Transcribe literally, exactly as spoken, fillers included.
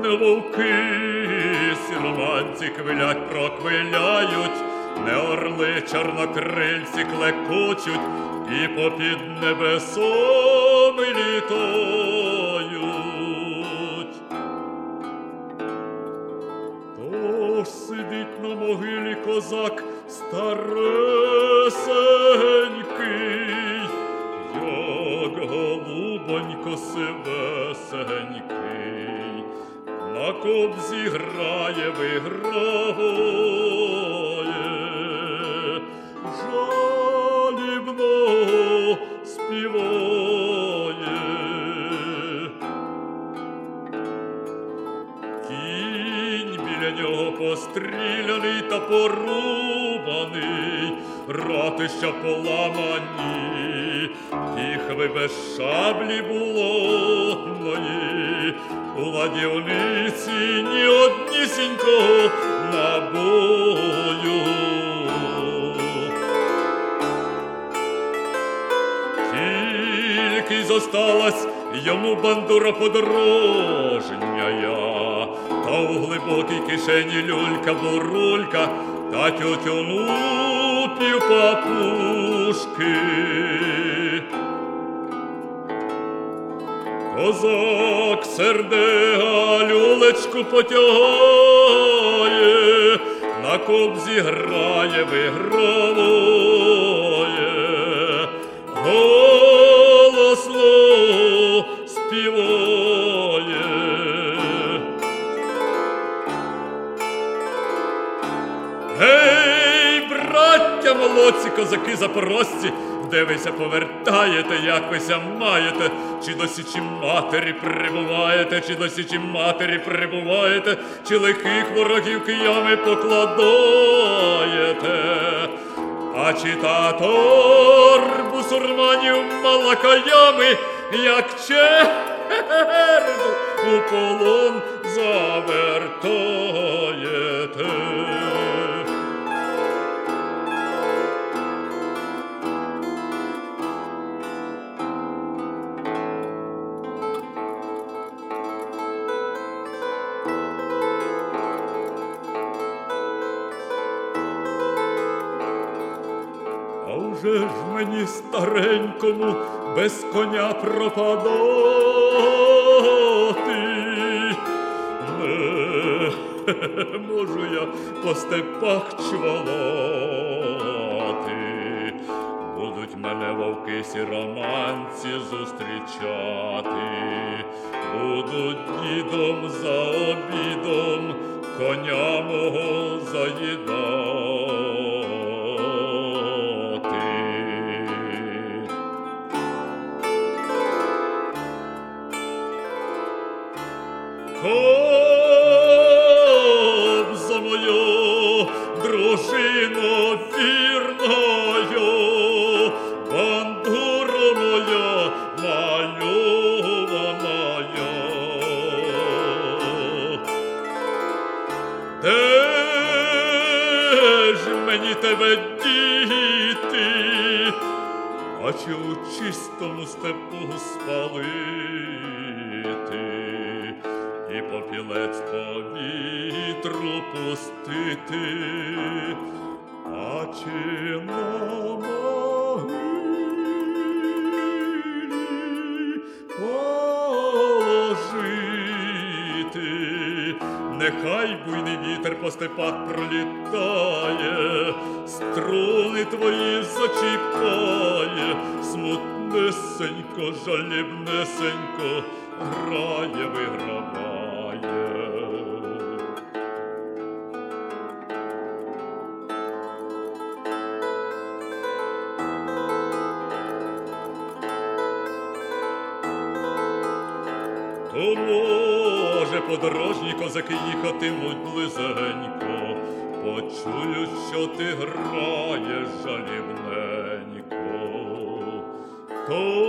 вовки, сіроманці квилять, проквиляють, не орли чорнокрильці клекочуть і попід небесом літають. Тож сидить на могилі козак старесенький, як голубонько сивесенький, на кобзі грає, виграє, жалібно співає. Кінь біля нього постріляний та порубаний, ратища поламані, піхви без шаблі болотної, у ладівниці ні однісінького набою. Тільки й зосталась йому бандура подорожня, та у глибокій кишені люлька-бурулька, та тютюну півпапушки. Козак сердега люлечку потягає, на кобзі грає, виграває, голосно співає. Гей, браття молодці, козаки запорожці, де вися повертаєте, як вися маєте, чи до січі матері прибуваєте, чи до січі матері прибуваєте, чи лихих ворогів киями покладаєте, а чи та торбу сурманів малакаями, як черду у полон завертаєте. А вже ж мені старенькому без коня пропадати, не можу я по степах чвалати, будуть мене вовки сіроманці зустрічати, будуть дідом за обідом коня мого заїдати. Кобза моя, дружино вірною, бандура моя мальованая. Де ж мені тебе діти, а чи у чистому степу спалити, і попілець по вітру пустити, а чи на могилі положити, нехай буйний вітер по степах пролітає, струни твої зачіпає, смутнесенько, жалібнесенько грає, виграває. То може подорожні козаки їхатимуть близенько, почують, що ти граєш жалібненько. То